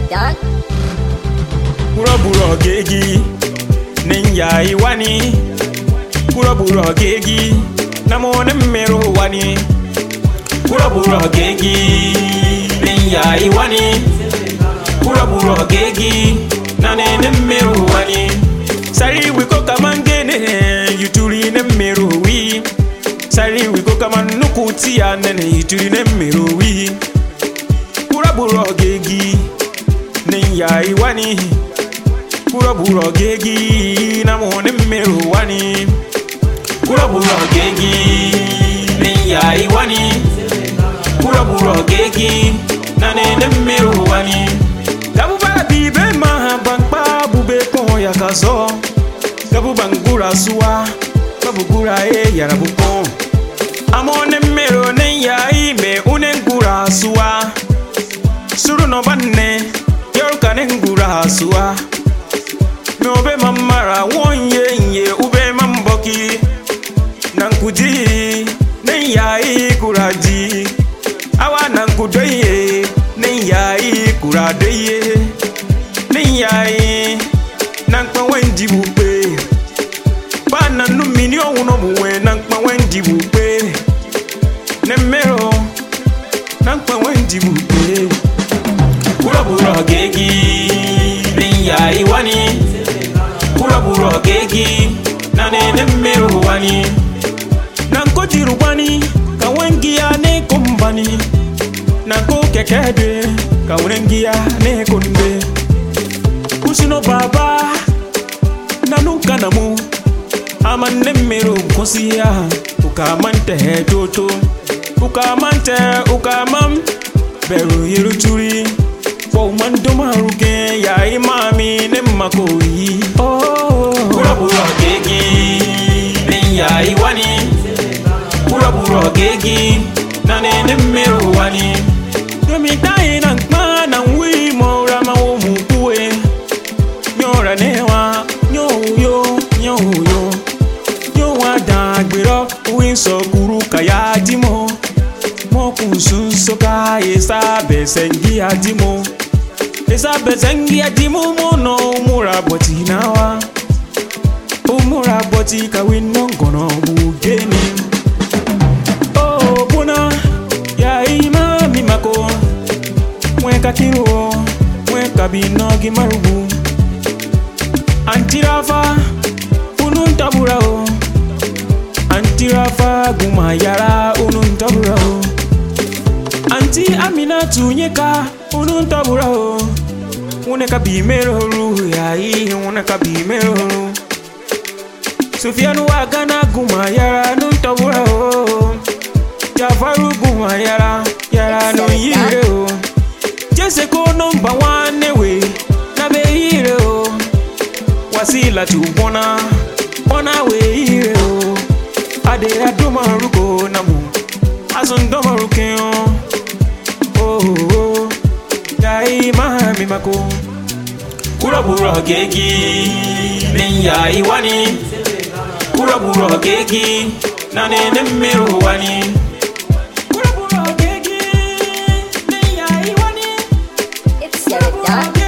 Sheridan. Buraburo gegi Ninja iwani Buraburo gegi Namone mero wani Buraburo gegi Ninja iwani Buraburo gegi Nane mero wani Sari wiko kamangene Yuturi ne mero wi Sari wiko kamanukuti anene Yuturi ne mero wi Buraburo gegi Ninja iwani Buraburo gegi Namone mero wani Buraburo gegi Ninja iwani Buraburo gegi Nane mero wani Gabu barabi be mahabangpa bube kon yakazo Gabu bangura suwa Gabu gura yarabu kon Amone mero Ninja ime unengura suwa Suru no banne Yoruka nengura suwa Me obe mamara wonye ube mamboki Nankuji Ninja ikuraji Awa nankudoye Ninja ikuradoye Ninja Nankpa wenji bupe Bana numini owuno buwe Nankpa wenji bupe Nemero Nankpa wenji bupe Buraburo gegi Ninja iwani Buraburo gegi Nane mero wani Nanko jirubani Kawengia ne kumbani Nanko kekede Kawengia ne kunde Kusino baba Nanuka namu Amane mero kosia Ukamante toto Ukamam Beru yiruchuri Fo mandoma ruke ya imami ne makoyi Buraburo gegi Ninja iwani Buraburo gegi Nane mero wani Domi dai nankma na wi mora ma wo mukuwe Nyora newa Nyowa dagbero wi so kuru kaya dimo Mo kunsun soka esa besengi adimo Esa besengi adimo mo no mura boti nawa Umura boti kawi nongono bugeni Oh buna ya imami mako Mweka kiro Mweka binogi marubu Antirafa Ununtaburao Antirafa gumayara ununtaburao Anti Aminatu nyeka ununtaburao Uneka bimero ru ya uneka bimero ru Sufianu wagana gumayara nuntaburao Jafaru gumayara yara no yireo Jese ko number 1 we na be yireo Wasila tu bona we yireo Ade adoma ruko namu Azondoma rukeo Oh Dai mami mako Buraburo gegi Ninja iwani Buraburo gegi Nane mero wani It's Sheridan.